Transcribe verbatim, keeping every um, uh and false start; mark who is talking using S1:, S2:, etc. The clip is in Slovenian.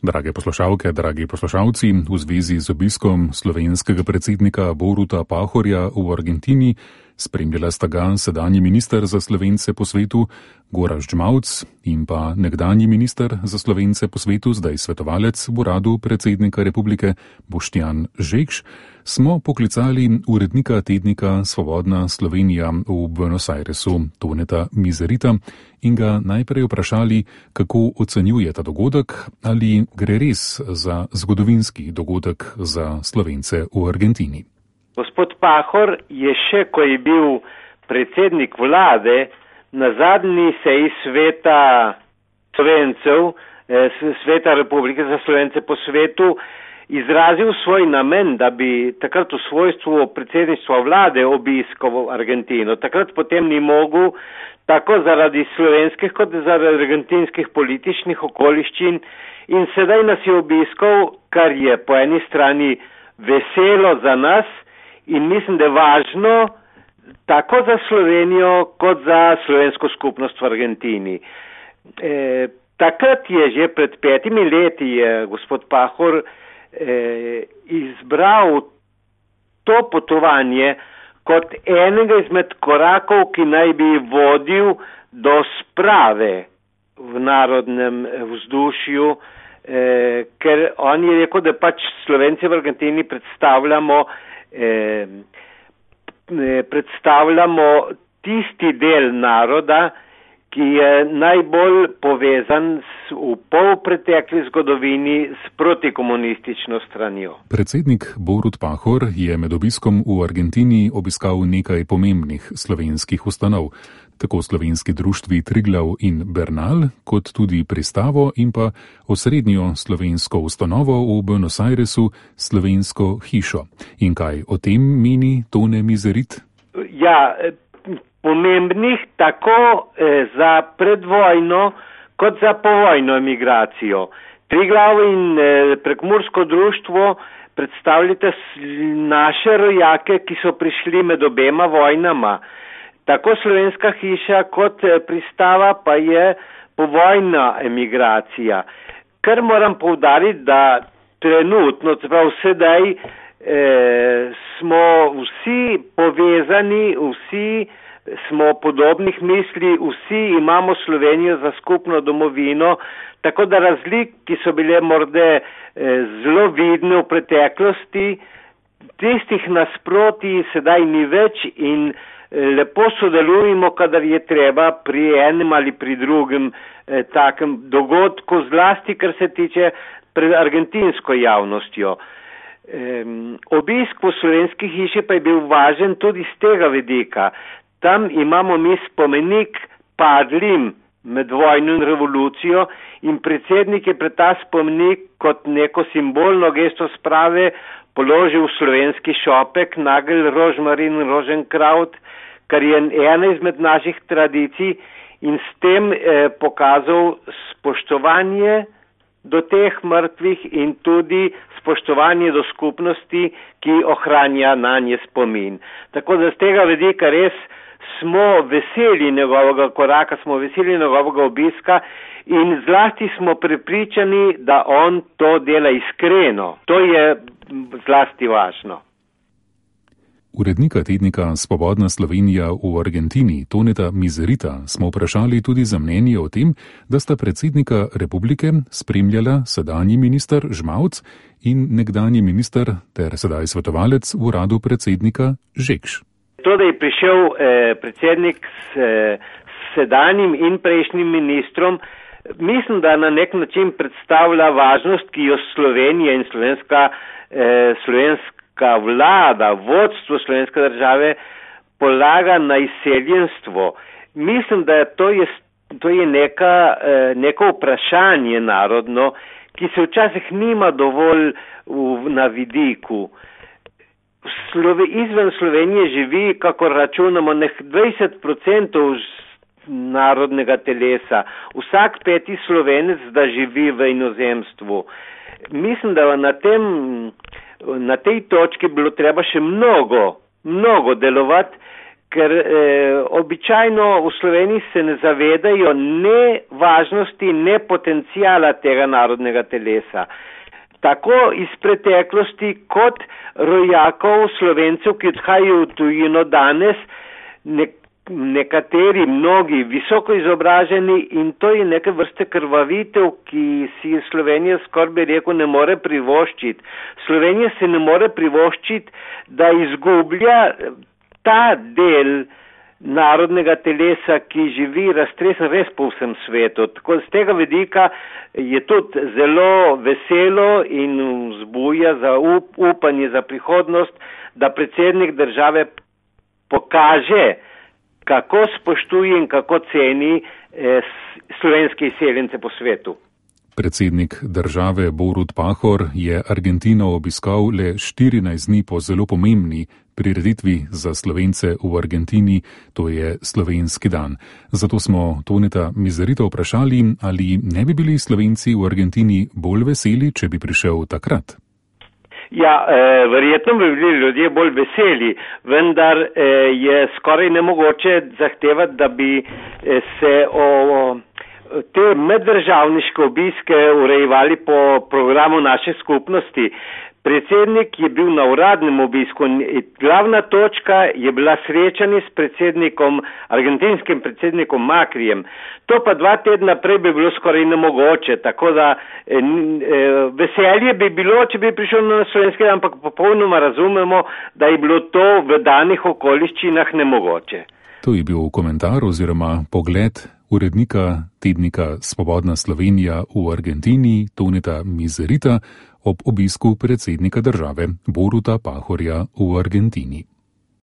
S1: Drage poslušalke, dragi poslušalci, v zvezi z obiskom slovenskega predsednika Boruta Pahorja v Argentini spremljala sta ga sedanji minister za Slovence po svetu Gorazd Žmauc in pa nekdanji minister za Slovence po svetu, zdaj svetovalec v uradu predsednika republike Boštjan Žekš, smo poklicali urednika tednika Svobodna Slovenija v Buenos Airesu Toneta Mizerita in ga najprej vprašali, kako ocenjuje ta dogodek, ali gre res za zgodovinski dogodek za Slovence v Argentini.
S2: Gospod Pahor je še, ko je bil predsednik vlade, na zadnji seji sveta Slovencev, sveta Republike za Slovence po svetu, izrazil svoj namen, da bi takrat v svojstvu predsedništva vlade obiskal Argentino. Takrat potem ni mogel, tako zaradi slovenskih kot zaradi argentinskih političnih okoliščin, in sedaj nas je obiskal, kar je po eni strani veselo za nas in mislim, da je važno tako za Slovenijo kot za slovensko skupnost v Argentini. E, takrat je že pred petimi leti je gospod Pahor e, izbral to potovanje kot enega izmed korakov, ki naj bi vodil do sprave v narodnem vzdušju, e, ker on je rekel, da pač Slovenci v Argentini predstavljamo Eh, predstavljamo tisti del naroda, ki je najbolj povezan s, v polpretekli zgodovini s protikomunistično stranjo.
S1: Predsednik Borut Pahor je med obiskom v Argentini obiskal nekaj pomembnih slovenskih ustanov, tako slovenski društvi Triglav in Bernal, kot tudi Pristavo in pa osrednjo slovensko ustanovo v Buenos Airesu, Slovensko hišo. In kaj o tem meni Tone Mizerit?
S2: Ja, pomembnih tako eh, za predvojno kot za povojno emigracijo. Triglav in eh, Prekmursko društvo predstavljate naše rojake, ki so prišli med obema vojnama. Tako Slovenska hiša kot eh, Pristava pa je povojna emigracija. Kar moram poudariti, da trenutno, prav sedaj, eh, smo vsi povezani, vsi smo podobnih misli, vsi imamo Slovenijo za skupno domovino, tako da razlik, ki so bile morda eh, zelo vidne v preteklosti, tistih nasproti sedaj ni več in eh, lepo sodelujemo, kadar je treba pri enem ali pri drugem eh, takem dogodku, zlasti kar se tiče pred argentinsko javnostjo. Eh, obisk v Slovenski hiši pa je bil važen tudi z tega vidika. Tam imamo mi spomenik padlim med vojno in revolucijo in predsednik je pred ta spomenik kot neko simbolno gesto sprave položil slovenski šopek, nagelj, rožmarin, roženkraut, kar je ena izmed naših tradicij in s tem eh, pokazal spoštovanje do teh mrtvih in tudi spoštovanje do skupnosti, ki ohranja na nje spomin. Tako da z tega vidika res smo veseli njegovega koraka, smo veseli njegovega obiska in zlasti smo prepričani, da on to dela iskreno. To je zlasti važno.
S1: Urednika tednika Svobodna Slovenija v Argentini Toneta Mizerita smo vprašali tudi za mnenje o tem, da sta predsednika republike spremljala sedanji minister Žmauc in nekdanji minister ter sedaj svetovalec v uradu predsednika Žekš.
S2: To, da je prišel eh, predsednik s, eh, s sedanjim in prejšnjim ministrom, mislim, da na nek način predstavlja važnost, ki jo Slovenija in slovenska, eh, slovenska vlada, vodstvo slovenske države polaga na izseljenstvo. Mislim, da to je, to je neka, eh, neko vprašanje narodno, ki se včasih nima dovolj v, na vidiku. Slove, izven Slovenije živi, kako računamo, nek dvajset procentov narodnega telesa. Vsak peti Slovenec da živi v inozemstvu. Mislim, da na, tem, na tej točki bilo treba še mnogo, mnogo delovati, ker eh, običajno v Sloveniji se ne zavedajo ne važnosti, ne potencijala tega narodnega telesa. Tako iz preteklosti kot rojakov Slovencev, ki odhajajo v tujino danes, ne, nekateri, mnogi, visoko izobraženi, in to je neke vrste krvavitev, ki si Slovenija skoraj bi rekel ne more privoščiti. Slovenija se ne more privoščiti, da izgublja ta del narodnega telesa, ki živi raztresen res po vsem svetu. Tako z tega vidika je tudi zelo veselo in vzbuja za up, upanje za prihodnost, da predsednik države pokaže, kako spoštuje in kako ceni eh, slovenske izseljence po svetu.
S1: Predsednik države Borut Pahor je Argentino obiskal le štirinajst dni po zelo pomembni prireditvi za Slovence v Argentini, to je slovenski dan. Zato smo Toneta Mizerita vprašali, ali ne bi bili Slovenci v Argentini bolj veseli, če bi prišel takrat.
S2: Ja, eh, verjetno bi bili ljudje bolj veseli, vendar eh, je skoraj nemogoče zahtevati, da bi eh, se o te meddržavniške obiske urejevali po programu naše skupnosti. Predsednik je bil na uradnem obisku in glavna točka je bila srečanje s predsednikom, argentinskim predsednikom Macrijem. To pa dva tedna prej bi bilo skoraj nemogoče, tako da eh, veselje bi bilo, če bi prišel na slovenski dan, ampak popolnoma razumemo, da je bilo to v danih okoliščinah nemogoče.
S1: To je bil komentar oziroma pogled urednika tednika Svobodna Slovenija v Argentini, Toneta Mizerita, ob obisku predsednika države Boruta Pahorja v Argentini.